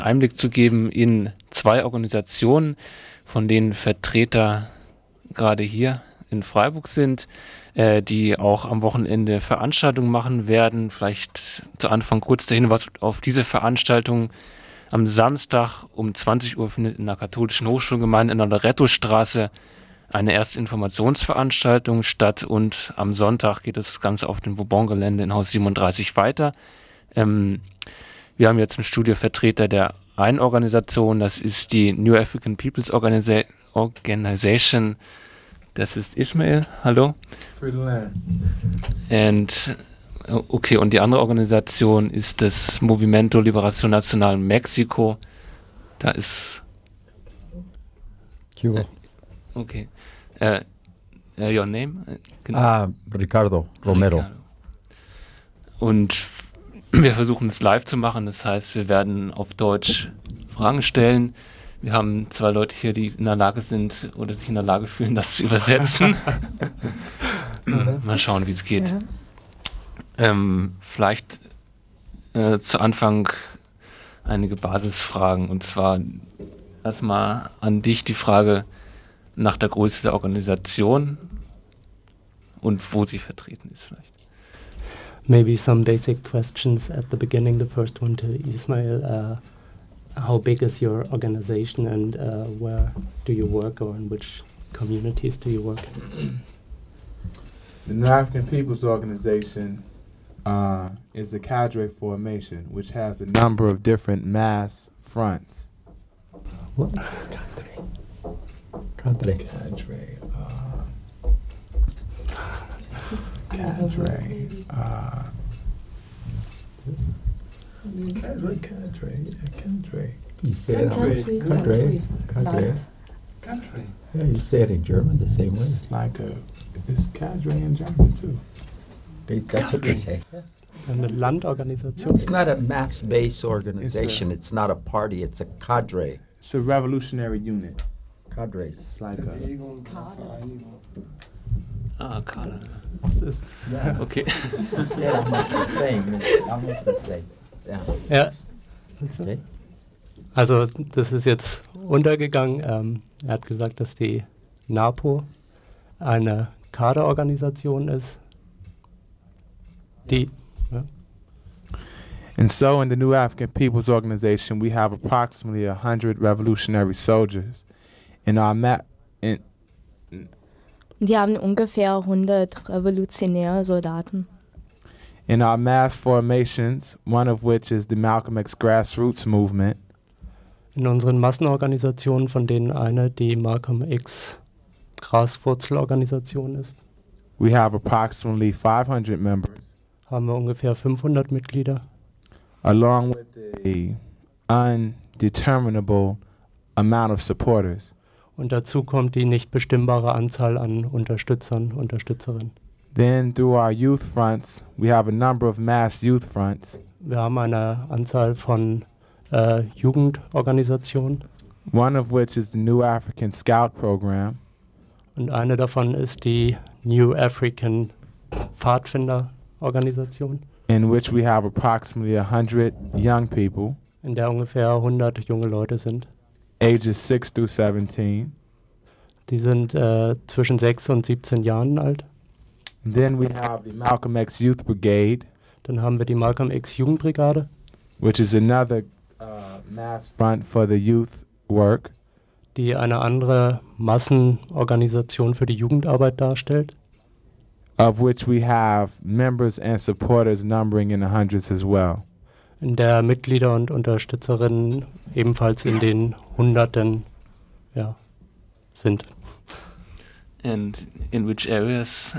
Einblick zu geben in 2 Organisationen, von denen Vertreter gerade hier in Freiburg sind, die auch am Wochenende Veranstaltungen machen werden. Vielleicht zu Anfang kurz der Hinweis auf diese Veranstaltung. Am Samstag um 20 Uhr findet in der Katholischen Hochschulgemeinde in der Lorettostraße eine erste Informationsveranstaltung statt und am Sonntag geht das Ganze auf dem Vauban-Gelände in Haus 37 weiter. Wir haben jetzt im Studio Vertreter der einen Organisation, das ist die New African People's Organization. Das ist Ismail, hallo. Free the land. Und die andere Organisation ist das Movimiento Liberación Nacional Mexiko. Da ist... Hugo. Okay. Your name? Ricardo Romero. Ricardo. Und wir versuchen es live zu machen, das heißt, wir werden auf Deutsch Fragen stellen. Wir haben 2 Leute hier, die in der Lage sind oder sich in der Lage fühlen, das zu übersetzen. Mal schauen, wie es geht. Ja. Vielleicht zu Anfang einige Basisfragen. Und zwar erstmal an dich die Frage nach der Größe der Organisation und wo sie vertreten ist vielleicht. Maybe some basic questions at the beginning. The first one to Ismail. How big is your organization and where do you work or in which communities do you work? The New African People's Organization is a cadre formation which has a number of different mass fronts. What? Cadre. Cadre. Cadre. You say it Country. Cadre. Cadre. Cadre. Yeah, you say it in German the same way. It's cadre in German too. That's what they say. Eine Landorganisation. It's not a mass-based organization. It's not a party. It's a cadre. It's a revolutionary unit. Cadres. It's like a Kader. Yeah. Okay. Yeah, almost the same. It's almost the same. Yeah. Ja. Okay. Also das ist jetzt untergegangen. Er hat gesagt, dass die NAPO eine Kaderorganisation ist. Die And so in the New African People's Organization, we have approximately 100 revolutionary soldiers. In our Die haben ungefähr 100 revolutionäre Soldaten. in our mass formations, one of which is the Malcolm X grassroots movement, in unseren Massenorganisationen, von denen eine die Malcolm X Graswurzelorganisation ist, we have approximately 500 members, haben wir ungefähr 500 Mitglieder, along with a undeterminable amount of supporters. und dazu kommt die nicht bestimmbare Anzahl an Unterstützern, Unterstützerinnen. Then through our youth fronts, we have a number of mass youth fronts, Wir haben eine Anzahl von Jugendorganisationen one of which is the New African Scout Program, und eine davon ist die New African Pfadfinder-Organisation, in which we have approximately 100 young people, in der ungefähr 100 junge Leute sind. ages 6 through 17. Die sind zwischen 6 und 17 Jahren alt. And then we have the Malcolm X Youth Brigade, Dann haben wir die Malcolm X Jugendbrigade, which is another mass front for the youth work. die eine andere Massenorganisation für die Jugendarbeit darstellt, of which we have members and supporters numbering in the hundreds as well. in der Mitglieder und Unterstützerinnen ebenfalls in den Hunderten sind. And in which areas?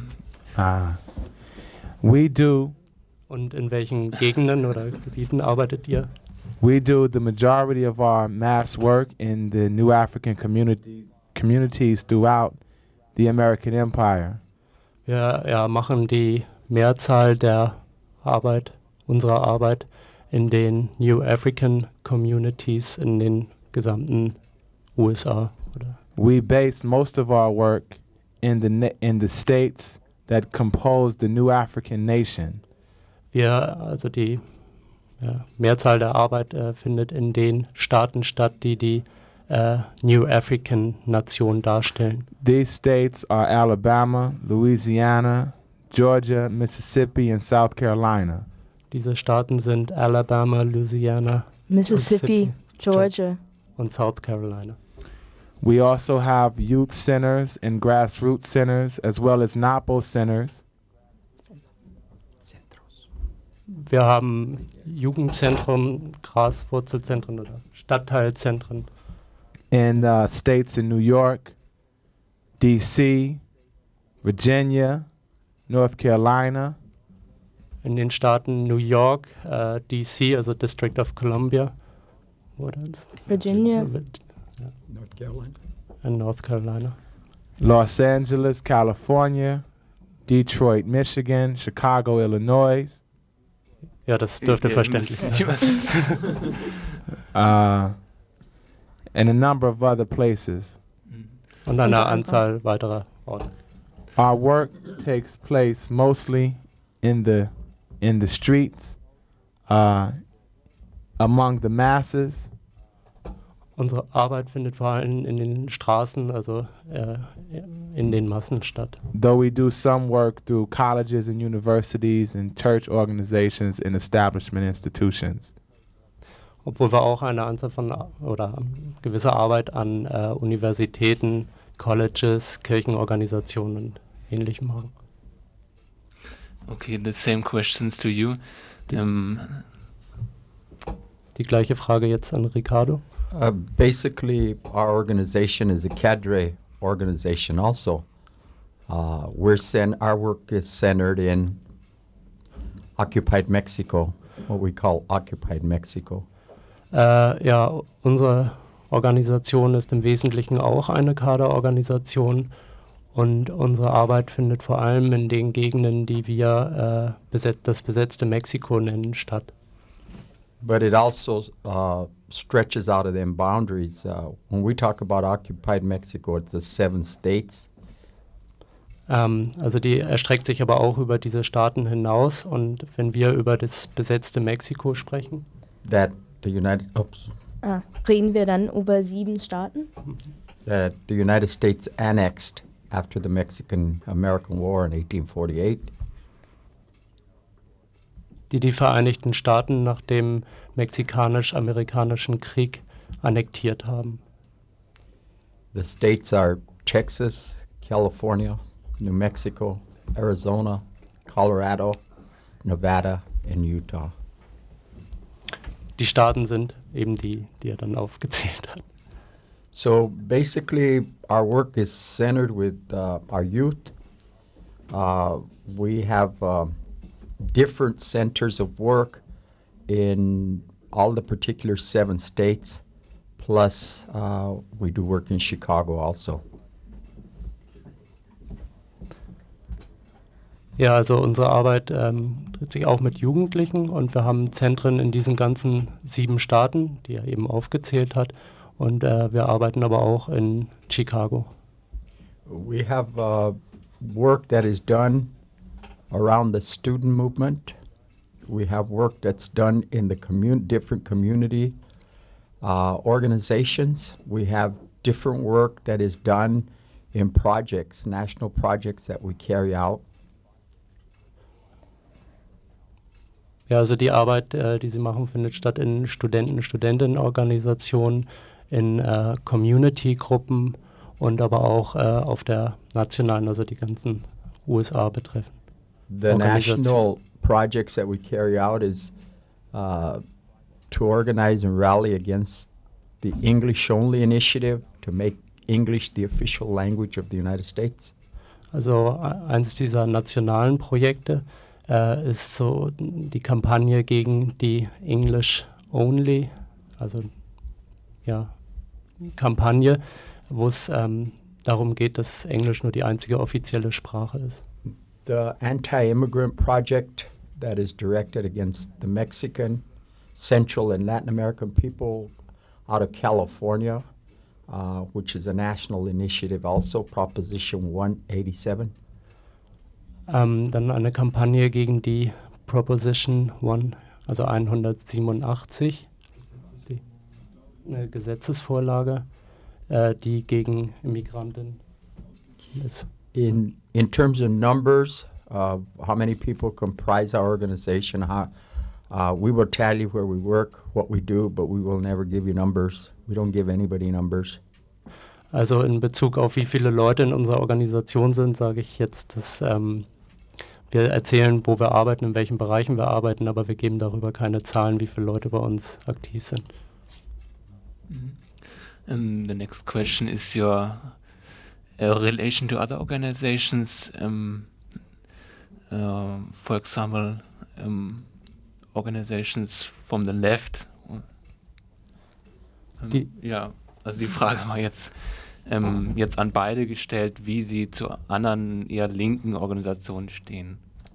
We do Und in welchen Gegenden oder Gebieten arbeitet ihr? the majority of our mass work in the New African communities throughout the American Empire. Wir machen die Mehrzahl der Arbeit, unserer Arbeit in den New African Communities in den gesamten USA. Oder We base most of our work in the states that compose the New African nation. wir, also Mehrzahl der Arbeit findet in den Staaten statt, die die New African Nation darstellen. These states are Alabama, Louisiana, Georgia, Mississippi, and South Carolina. Diese Staaten sind Alabama, Louisiana, Mississippi, Georgia. und South Carolina. We also have youth centers and grassroots centers, as well as NAPO centers. Wir haben Jugendzentren, Graswurzelzentren oder Stadtteilzentren In states in New York, D.C., Virginia, North Carolina, in den Staaten New York, DC, also District of Columbia, oder Virginia. North Carolina. in North Carolina. Los Angeles, California, Detroit, Michigan, Chicago, Illinois, Ja, das dürfte Wir verständlich müssen sein. übersetzen. and a number of other places. Und eine Unter Anzahl weiterer Orte. Our work takes place mostly in the streets, among the masses, Unsere Arbeit findet vor allem in den Straßen, also in den Massen statt. though we do some work through colleges and universities and church organizations and establishment institutions. Obwohl wir auch eine Anzahl von oder gewisse Arbeit an Universitäten, Colleges, Kirchenorganisationen und Ähnlichem machen. Okay, the same questions to you. Die gleiche Frage jetzt an Ricardo. Basically, our organization is a cadre organization also. Our work is centered in occupied Mexico, what we call occupied Mexico. Ja, unsere Organisation ist im Wesentlichen auch eine Kaderorganisation und unsere Arbeit findet vor allem in den Gegenden, die wir das besetzte Mexiko nennen, statt. But it also stretches out of them boundaries. When we talk about occupied Mexico, it's the 7 states. Also die erstreckt sich aber auch über diese Staaten hinaus und wenn wir über das besetzte Mexiko sprechen, That Reden wir dann über 7 Staaten? the United States annexed after the Mexican-American War in 1848. die Vereinigten Staaten nach dem Mexikanisch-Amerikanischen Krieg annektiert haben. The states are Texas, California, New Mexico, Arizona, Colorado, Nevada, and Utah. Die Staaten sind eben die er dann aufgezählt hat. So basically, our work is centered with our youth. We have different centers of work in all the particular 7 states, plus we do work in Chicago also. Ja, also unsere Arbeit dreht sich auch mit Jugendlichen und wir haben Zentren in diesen ganzen 7 Staaten, die er eben aufgezählt hat. Und wir arbeiten aber auch in Chicago. We have work that is done around the student movement. We have work that's done in the different community organizations. We have different work that is done in projects, national projects that we carry out. Ja, also die Arbeit, die sie machen, findet statt in Studentinnenorganisationen, in Community-Gruppen und aber auch auf der nationalen, also die ganzen USA betreffen. The national projects that we carry out is to organize and rally against the English-only initiative to make English the official language of the United States. Also eines dieser nationalen Projekte ist so die Kampagne gegen die English-only, also ja, Kampagne, wo es darum geht, dass Englisch nur die einzige offizielle Sprache ist. The anti-immigrant project that is directed against the Mexican, Central, and Latin American people out of California, which is a national initiative also, Proposition 187. Dann eine Kampagne gegen die Proposition also 187, eine Gesetzesvorlage, die gegen Immigranten ist. In terms of numbers, how many people comprise our organization, we will tell you where we work, what we do, but we will never give you numbers. We don't give anybody numbers. Also in Bezug auf wie viele Leute in unserer Organisation sind, sage ich jetzt, dass wir erzählen, wo wir arbeiten, in welchen Bereichen wir arbeiten, aber wir geben darüber keine Zahlen, wie viele Leute bei uns aktiv sind. The next question is your relation to other organizations, for example, organizations from the left. Ja, also die Frage war jetzt an beide gestellt, wie sie zu anderen eher linken Organisationen stehen.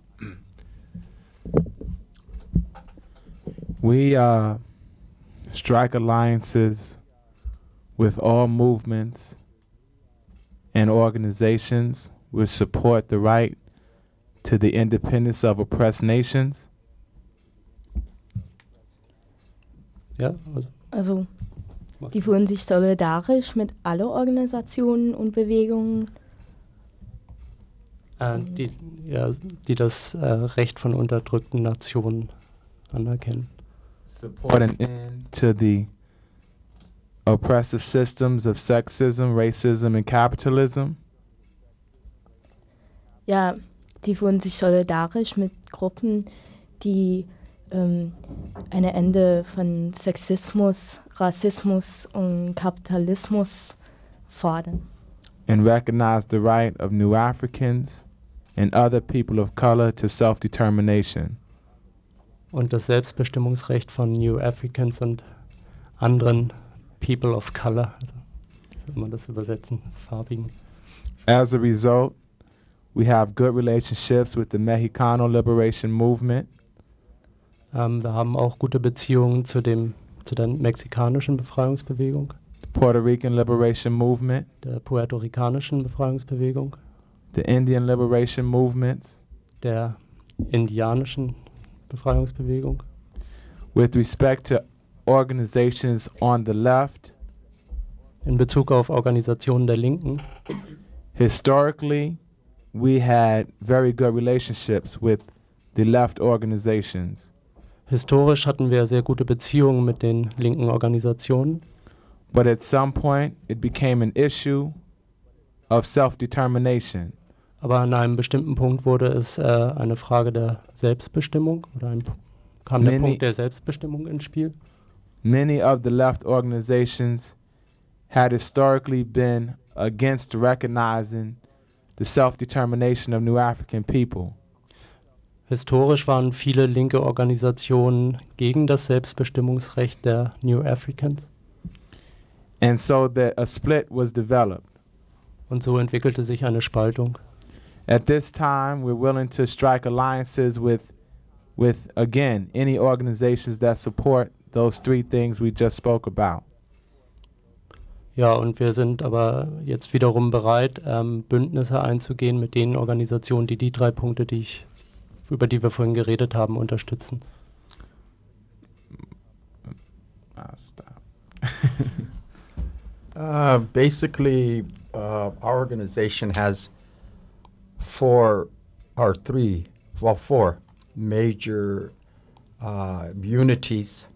We strike alliances with all movements and organizations which support the right to the independence of oppressed nations. Ja, Also, die fühlen sich solidarisch mit allen Organisationen und Bewegungen. die das Recht von unterdrückten Nationen anerkennen. Support an end to the oppressive systems of sexism, racism, and capitalism. Ja, die fühlen sich solidarisch mit Gruppen, die ein Ende von Sexismus, Rassismus und Kapitalismus fordern. And recognize the right of New Africans and other people of color to self-determination. Und das Selbstbestimmungsrecht von New Africans und anderen People of Color, also wie soll man das übersetzen, Farbigen. As a result, we have good relationships with the Mexicano Liberation Movement, Wir haben auch gute Beziehungen zu der mexikanischen Befreiungsbewegung, the Puerto Rican Liberation Movement, der puerto-ricanischen Befreiungsbewegung, the Indian Liberation Movements. der indianischen Befreiungsbewegung. With respect to organizations on the left, In Bezug auf Organisationen der Linken, historically, we had very good relationships with the left organizations. historisch hatten wir sehr gute Beziehungen mit den linken Organisationen, But at some point, it became an issue of self-determination. aber an einem bestimmten Punkt wurde es eine Frage der Selbstbestimmung oder kam der Many- Punkt der Selbstbestimmung ins Spiel. Many of the left organizations had historically been against recognizing the self-determination of New African people. Historisch waren viele linke Organisationen gegen das Selbstbestimmungsrecht der New Africans And so that a split was developed. und so entwickelte sich eine Spaltung. At this time, we're willing to strike alliances with again, any organizations that support those three things we just spoke about. Ja, und wir sind aber jetzt wiederum bereit, Bündnisse einzugehen mit den Organisationen, die 3 Punkte, über die wir vorhin geredet haben, unterstützen. I'll stop. Basically, our organization has four major unities.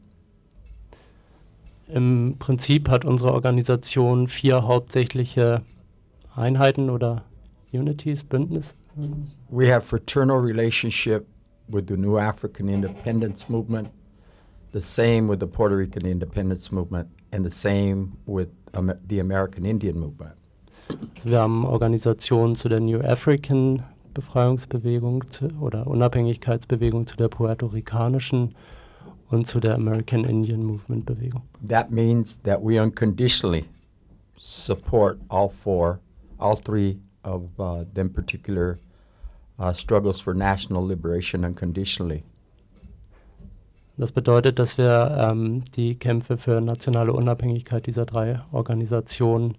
Im Prinzip hat unsere Organisation 4 hauptsächliche Einheiten oder Unities, Bündnisse. We have fraternal relationship with the New African Independence Movement, the same with the Puerto Rican Independence Movement, and the same with the American Indian Movement. Wir haben Organisationen zu der New African Befreiungsbewegung oder Unabhängigkeitsbewegung, zu der puerto-ricanischen und zu der American Indian Movement Bewegung. That means that we unconditionally support all three of them particular struggles for national liberation unconditionally. Das bedeutet, dass wir die Kämpfe für nationale Unabhängigkeit dieser 3 Organisationen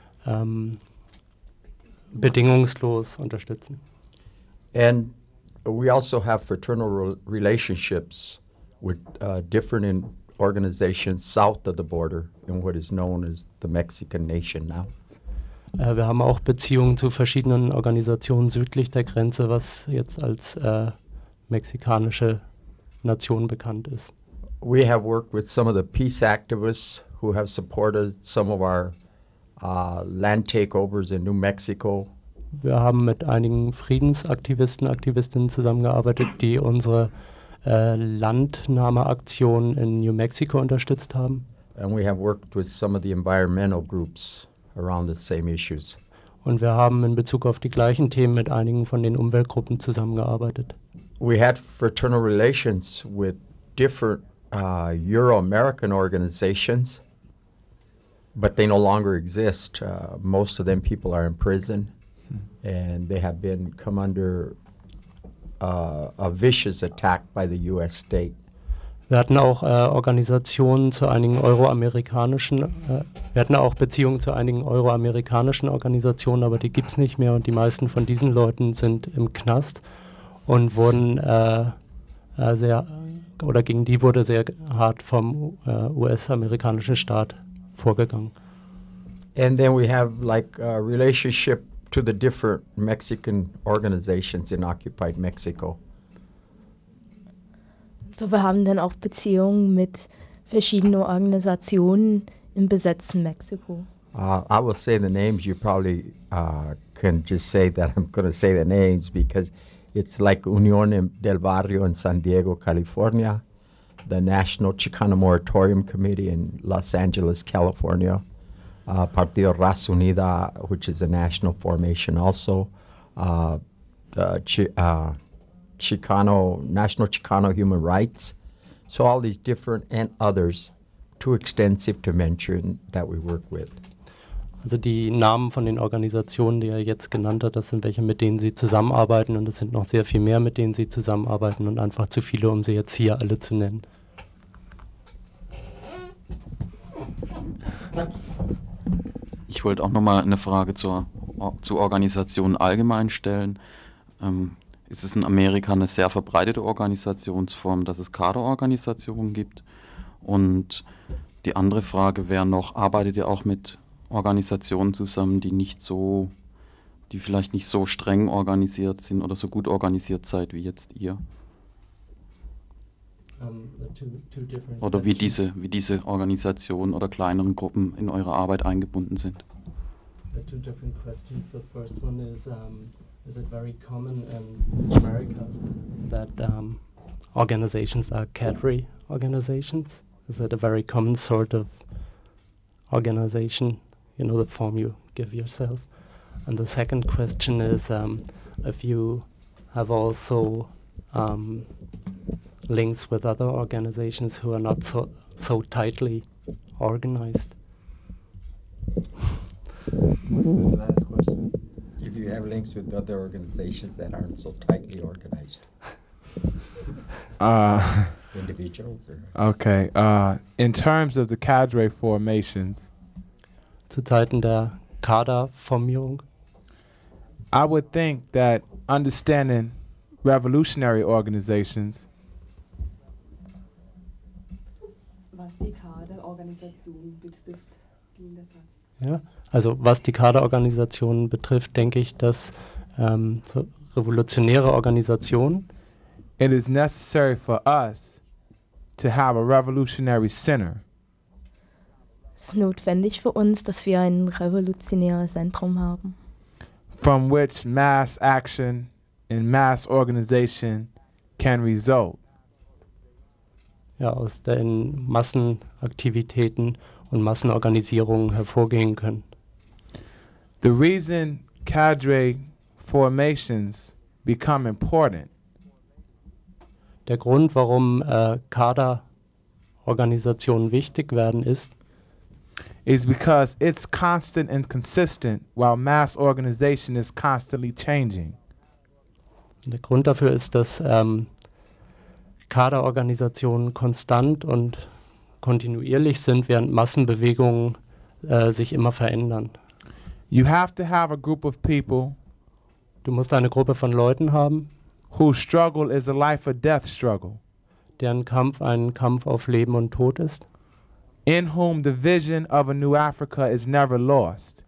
bedingungslos unterstützen. And we also have fraternal relationships with different organizations south of the border in what is known as the Mexican nation now. Wir haben auch Beziehungen zu verschiedenen Organisationen südlich der Grenze, was jetzt als mexikanische Nation bekannt ist. We have worked with some of the peace activists who have supported some of our land takeovers in New Mexico. Wir haben mit einigen Friedensaktivisten, Aktivistinnen zusammengearbeitet, die unsere Landnahmeaktion in New Mexico unterstützt haben. And we have worked with some of the environmental groups around the same issues. Und wir haben in Bezug auf die gleichen Themen mit einigen von den Umweltgruppen zusammengearbeitet. We had fraternal relations with different Euro-American organizations, but they no longer exist. Most of them people are in prison, and they have come under a vicious attack by the U.S. state. Wir hatten auch Organisationen zu einigen wir hatten auch Beziehungen zu einigen euroamerikanischen Organisationen, aber die gibt es nicht mehr und die meisten von diesen Leuten sind im Knast und wurden gegen die wurde sehr hart vom US-amerikanischen Staat vorgegangen. And then we have like a relationship to the different Mexican organizations in occupied Mexico. So, wir haben dann auch Beziehungen mit verschiedenen Organisationen im besetzten Mexiko. I will say the names. You probably can just say that I'm going to say the names because it's like Unión del Barrio in San Diego, California, the National Chicano Moratorium Committee in Los Angeles, California, Partido Raza Unida, which is a national formation also, National Chicano Human Rights. So all these different and others, too extensive to mention, that we work with. Also die Namen von den Organisationen, die er jetzt genannt hat, das sind welche, mit denen Sie zusammenarbeiten und es sind noch sehr viel mehr, mit denen Sie zusammenarbeiten und einfach zu viele, um sie jetzt hier alle zu nennen. Ich wollte auch nochmal eine Frage zu Organisationen allgemein stellen. Ist es in Amerika eine sehr verbreitete Organisationsform, dass es Kaderorganisationen gibt? Und die andere Frage wäre noch, arbeitet ihr auch mit Organisationen zusammen, die vielleicht nicht so streng organisiert sind oder so gut organisiert seid wie jetzt ihr? Oder wie diese Organisationen oder kleineren Gruppen in eure Arbeit eingebunden sind? The two different questions. The first one is it very common in America that organizations are cadre organizations? Is it a very common sort of organization, the form you give yourself? And the second question is if you have also links with other organizations who are not so tightly organized. What's the last question? If you have links with other organizations that aren't so tightly organized. Individuals? Okay. In terms of the cadre formations, zu Zeiten der Kaderformierung, I would think that understanding revolutionary organizations was die Kaderorganisation betrifft, ging der Satz. ja, also was die Kaderorganisationen betrifft, denke ich, dass so revolutionäre Organisationen, it is necessary for us to have a revolutionary center. Es ist notwendig für uns, dass wir ein revolutionäres Zentrum haben, from which mass action and mass organization can result. ja, aus denen Massenaktivitäten und Massenorganisierungen hervorgehen können. The reason cadre formations become important Der Grund, warum Kaderorganisationen wichtig werden, ist, is because it's constant and consistent while mass organization is constantly changing. der Grund dafür ist, dass Kaderorganisationen konstant und kontinuierlich sind, während Massenbewegungen sich immer verändern. You have to have a group of people Du musst eine Gruppe von Leuten haben, whose struggle is a life or death struggle. deren Kampf ein Kampf auf Leben und Tod ist, in whom the vision of a new Africa is never lost.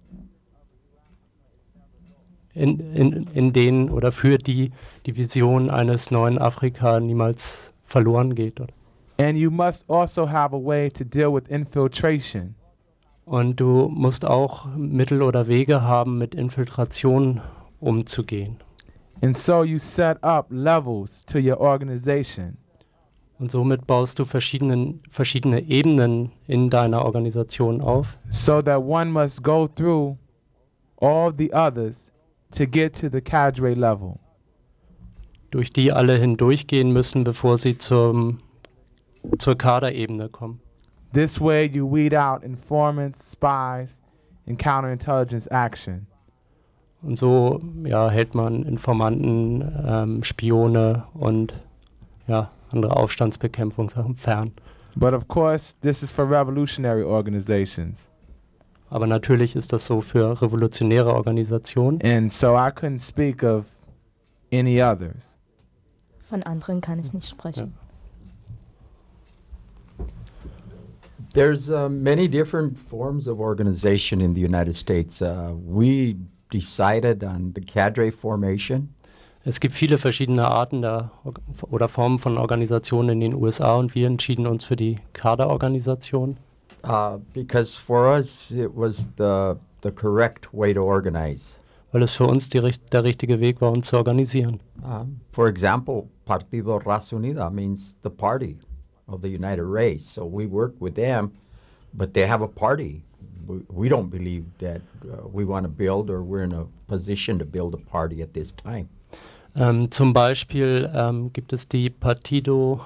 in denen oder für die die Vision eines neuen Afrika niemals verloren geht. Oder? And you must also have a way to deal with infiltration. Und du musst auch Mittel oder Wege haben, mit Infiltration umzugehen. And so you set up levels to your organization. Und somit baust du verschiedene Ebenen in deiner Organisation auf, So that one must go through all the others to get to the cadre level. durch die alle hindurchgehen müssen, bevor sie zur Kaderebene kommen. This way you weed out informants, spies, and counterintelligence action. Und so hält man Informanten, Spione und andere Aufstandsbekämpfungssachen fern. But of course, this is for revolutionary organizations. Aber natürlich ist das so für revolutionäre Organisationen. And so I couldn't speak of any others. Von anderen kann ich nicht sprechen. There's many different forms of organization in the United States. We decided on the cadre formation. Es gibt viele verschiedene Arten oder Formen von Organisationen in den USA und wir entschieden uns für die Kaderorganisation. Because for us it was the correct way to organize. Weil es für uns der richtige Weg war, uns zu organisieren. For example, Partido Raza Unida means the party of the United Race. So we work with them, but they have a party. We don't believe that we want to build or we're in a position to build a party at this time. Zum Beispiel gibt es die Partido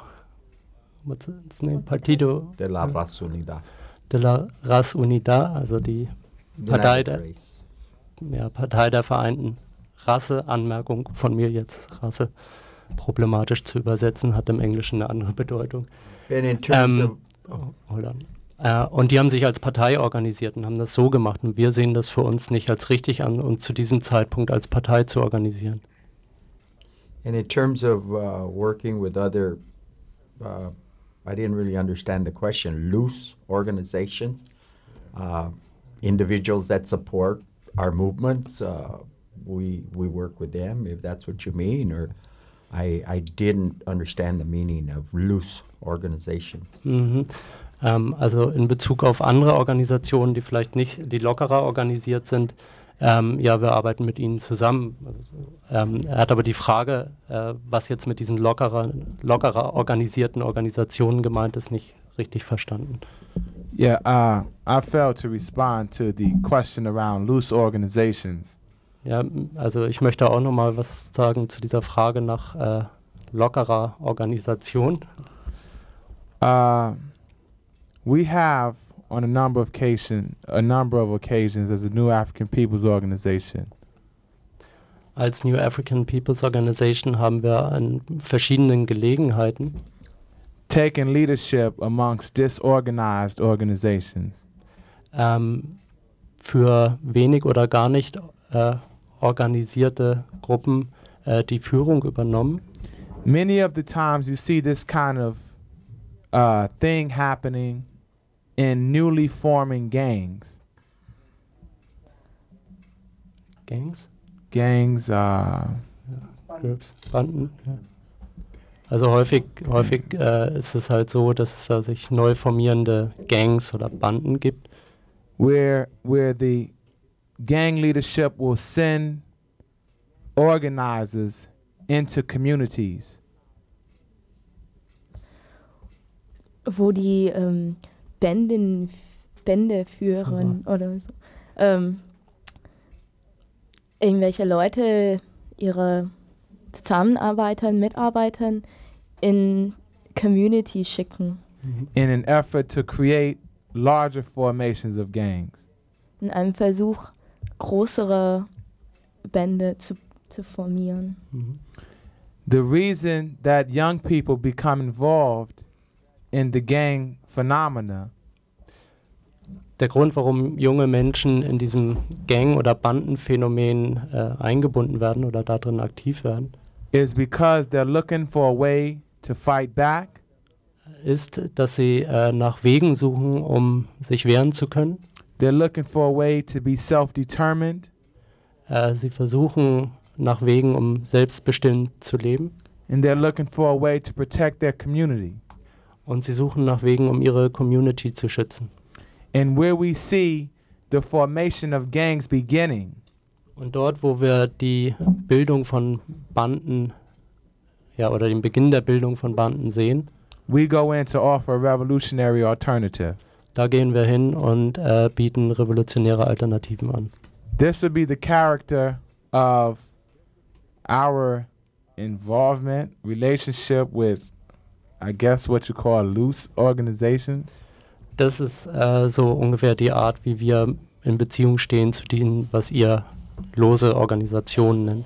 De la Raza Unida. de la Raza Unida, also die Partei der vereinten Rasse. Anmerkung von mir jetzt, Rasse problematisch zu übersetzen, hat im Englischen eine andere Bedeutung. And in terms Hold on. Und die haben sich als Partei organisiert und haben das so gemacht. Und wir sehen das für uns nicht als richtig an, uns zu diesem Zeitpunkt als Partei zu organisieren. And in terms of working with other, I didn't really understand the question, loose organizations, individuals that support our movements, we work with them, if that's what you mean, or I didn't understand the meaning of loose organizations. Also in Bezug auf andere Organisationen, die vielleicht nicht, die lockerer organisiert sind, wir arbeiten mit ihnen zusammen. Er hat aber die Frage, was jetzt mit diesen lockerer organisierten Organisationen gemeint ist, nicht richtig verstanden. Yeah, I failed to respond to the question around loose organizations. Ja, also ich möchte auch noch mal was sagen zu dieser Frage nach lockerer Organisation. We have on a number of occasions as a New African People's Organization. Als New African People's Organization haben wir an verschiedenen Gelegenheiten taken leadership amongst disorganized organizations. Für wenig oder gar nicht organisierte Gruppen die Führung übernommen. Many of the times you see this kind of thing happening in newly forming gangs. Gangs, Groups, Banden. Ja. Also häufig ist es halt so, dass es da sich neu formierende Gangs oder Banden gibt. Where the gang leadership will send organizers into communities. Wo die Bände führen oder so. Irgendwelche Leute ihre Mitarbeitern in Community schicken. In an effort to create larger formations of gangs. In einem Versuch, größere Bände zu formieren. The reason that young people become involved in the gang phenomena. Der Grund, warum junge Menschen in diesem Gang- oder Bandenphänomen eingebunden werden oder darin aktiv werden, is because they're looking for a way to fight back. ist, dass sie nach Wegen suchen, um sich wehren zu können. They're looking for a way to be self-determined. Sie versuchen nach Wegen, um selbstbestimmt zu leben. And they're looking for a way to protect their community. Und sie suchen nach Wegen, um ihre Community zu schützen. And where we see the formation of gangs beginning, Und dort, wo wir die Bildung von Banden, oder den Beginn der Bildung von Banden sehen, we go in to offer a revolutionary alternative. da gehen wir hin und bieten revolutionäre Alternativen an. This would be the character of our involvement, relationship with, I guess, what you call loose organizations. Das ist so ungefähr die Art, wie wir in Beziehung stehen zu denen, was ihr lose Organisationen nennt.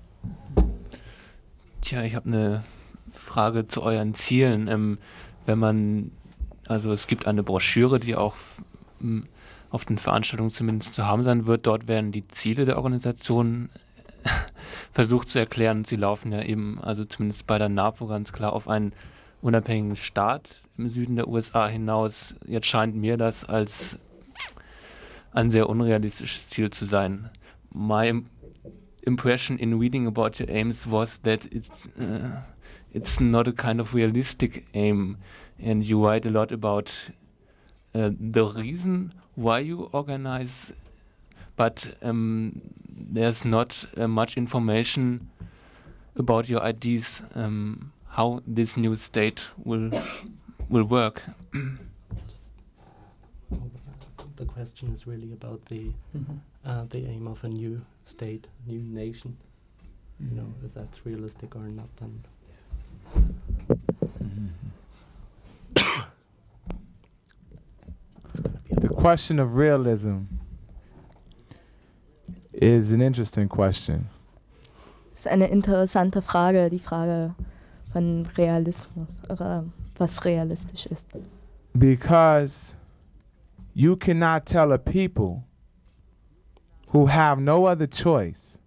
Tja, ich habe eine Frage zu euren Zielen. Also es gibt eine Broschüre, die auch auf den Veranstaltungen zumindest zu haben sein wird. Dort werden die Ziele der Organisation versucht zu erklären. Sie laufen ja eben, also zumindest bei der NAPO ganz klar, auf einen unabhängigen Staat im Süden der USA hinaus. Jetzt scheint mir das als ein sehr unrealistisches Ziel zu sein. My impression in reading about your aims was that it's not a kind of realistic aim, and you write a lot about the reason why you organize, but there's not much information about your ideas, how this new state will work. The question is really about the aim of a new state, new nation. You know, if that's realistic or not, then. The question of realism is an interesting question. Das ist eine interessante Frage, die Frage von Realismus, oder was realistisch ist. Because you cannot tell a people who have no other choice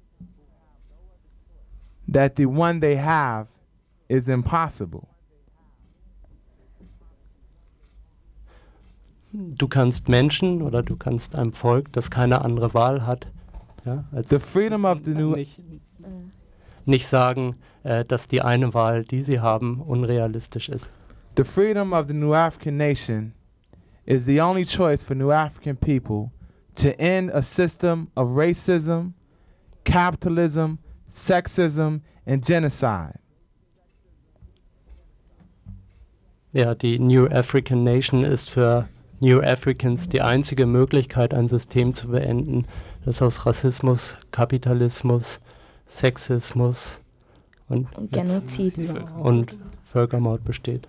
that the one they have is impossible. Du kannst Menschen oder du kannst einem Volk, das keine andere Wahl hat, als The freedom of the new nicht sagen, dass die eine Wahl, die sie haben, unrealistisch ist. the freedom of the New African nation is the only choice for New African people to end a system of racism, capitalism, sexism, and genocide. Ja, die New African Nation ist für New Africans die einzige Möglichkeit, ein System zu beenden, das aus Rassismus, Kapitalismus, Sexismus und Genozid. und Völkermord besteht.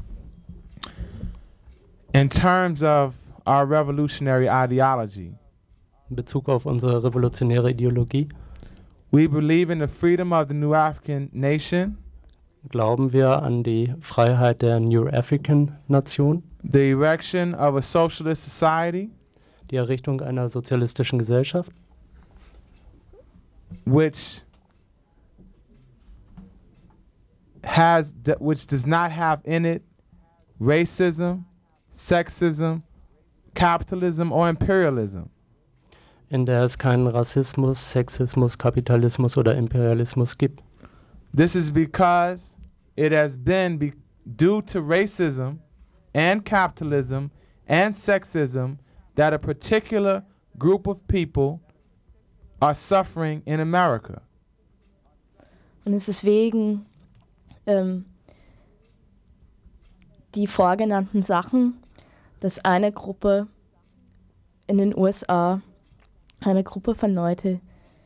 In terms of our revolutionary ideology, In Bezug auf unsere revolutionäre Ideologie we believe in the freedom of the New African nation, glauben wir an die Freiheit der New African Nation, the erection of a socialist society, die Errichtung einer sozialistischen Gesellschaft, which does not have in it racism, sexism, capitalism, or imperialism. in der es keinen Rassismus, Sexismus, Kapitalismus oder Imperialismus gibt. This is because it has been due to racism and capitalism and sexism that a particular group of people are suffering in America. Und es ist wegen die vorgenannten Sachen, dass eine Gruppe in den USA, eine Gruppe von Leuten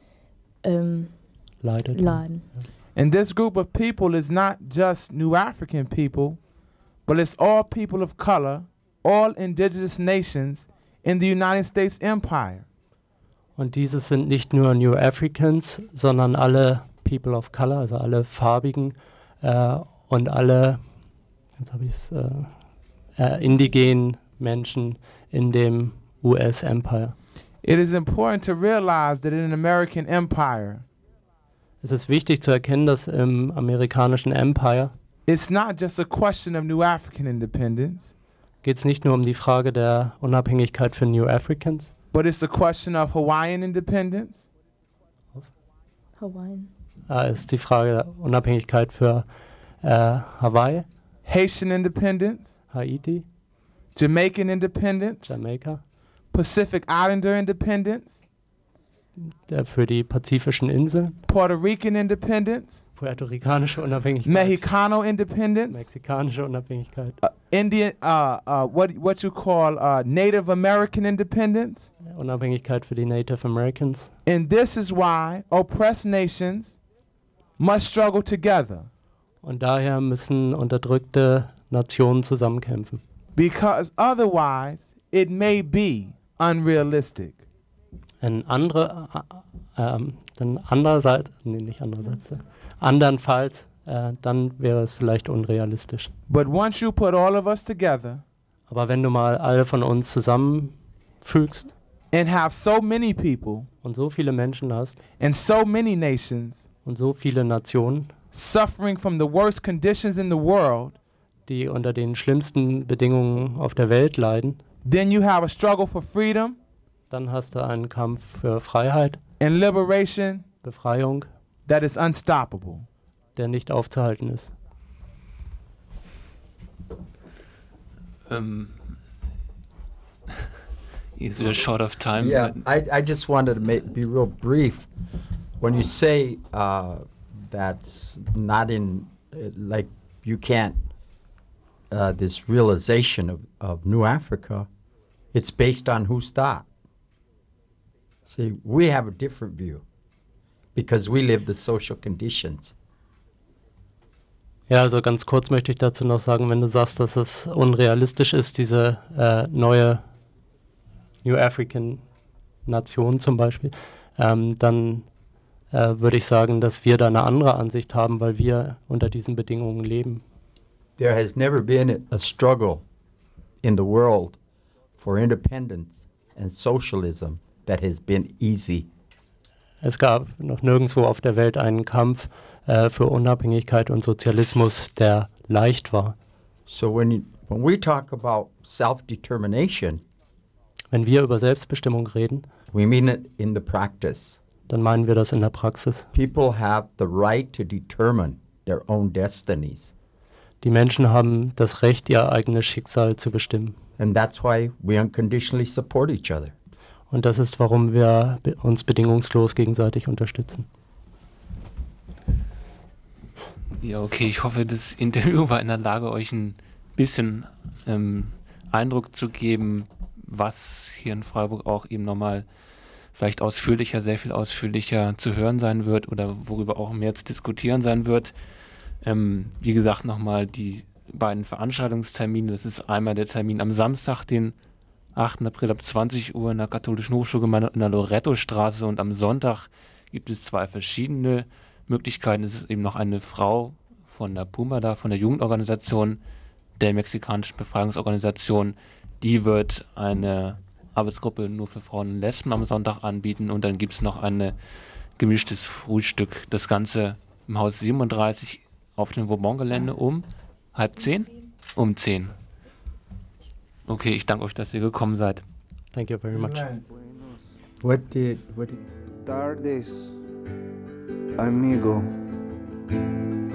Leidet. leiden. And this group of people is not just New African people, but it's all people of color, all indigenous nations in the United States Empire. Und dieses sind nicht nur New Africans, sondern alle People of Color, also alle Farbigen und alle, jetzt habe ich es, indigenen Menschen in dem US Empire. It is important to realize that in an American empire, Es ist wichtig zu erkennen, dass im amerikanischen Empire it's not just a question of New African independence, geht es nicht nur um die Frage der Unabhängigkeit für New Africans, but it's a question of Hawaiian independence, Hawaiian. ist die Frage der Unabhängigkeit für Hawaii, Haitian independence, Haiti, Jamaican independence, Jamaika, Pacific Islander independence, für die pazifischen Inseln, Puerto Rican independence, puerto-ricanische Unabhängigkeit, Mexicano independence, mexikanische Unabhängigkeit, Indian, what you call Native American independence. Unabhängigkeit für die Native Americans. And this is why oppressed nations must struggle together, Und daher müssen unterdrückte Nationen zusammenkämpfen. because otherwise it may be unrealistic. Ein andere, dann andererseits, nee, nicht andererseits, andernfalls, dann wäre es vielleicht unrealistisch. But once you put all of us together Aber wenn du mal alle von uns zusammenfügst and have so many people und so viele Menschen hast and so many nations und so viele Nationen, suffering from the worst conditions in the world, die unter den schlimmsten Bedingungen auf der Welt leiden, then you have a struggle for freedom dann hast du einen Kampf für Freiheit, and liberation Befreiung, that is unstoppable. der nicht aufzuhalten ist. We're short of time. Yeah, but- I just wanted to be real brief. When you say that's not in, like, you can't, this realization of New Africa, it's based on whose thought? See, we have a different view because we live the social conditions. Ja, also ganz kurz möchte ich dazu noch sagen, wenn du sagst, dass es unrealistisch ist, diese neue New African Nation zum Beispiel, dann würde ich sagen, dass wir da eine andere Ansicht haben, weil wir unter diesen Bedingungen leben. There has never been a struggle in the world for independence and socialism that has been easy. Es gab noch nirgendwo auf der Welt einen Kampf für Unabhängigkeit und Sozialismus, der leicht war. So when we talk about self-determination, Wenn wir über Selbstbestimmung reden, we mean it in the practice. dann meinen wir das in der Praxis. People have the right to determine their own destinies. Die Menschen haben das Recht, ihr eigenes Schicksal zu bestimmen. And that's why we unconditionally support each other. Und das ist, warum wir uns bedingungslos gegenseitig unterstützen. Ja, okay, ich hoffe, das Interview war in der Lage, euch ein bisschen Eindruck zu geben, was hier in Freiburg auch eben nochmal vielleicht ausführlicher, sehr viel ausführlicher zu hören sein wird oder worüber auch mehr zu diskutieren sein wird. Wie gesagt, nochmal die beiden Veranstaltungstermine. Das ist einmal der Termin am Samstag, den 8. April ab 20 Uhr in der Katholischen Hochschulgemeinde in der Lorettostraße, und am Sonntag gibt es zwei verschiedene Möglichkeiten. Es ist eben noch eine Frau von der Puma da, von der Jugendorganisation der mexikanischen Befreiungsorganisation. Die wird eine Arbeitsgruppe nur für Frauen und Lesben am Sonntag anbieten, und dann gibt es noch ein gemischtes Frühstück. Das Ganze im Haus 37 auf dem Vauban-Gelände um 9:30? Um 10. Okay, ich danke euch, dass ihr gekommen seid. Thank you very much. What did Tardes, amigo.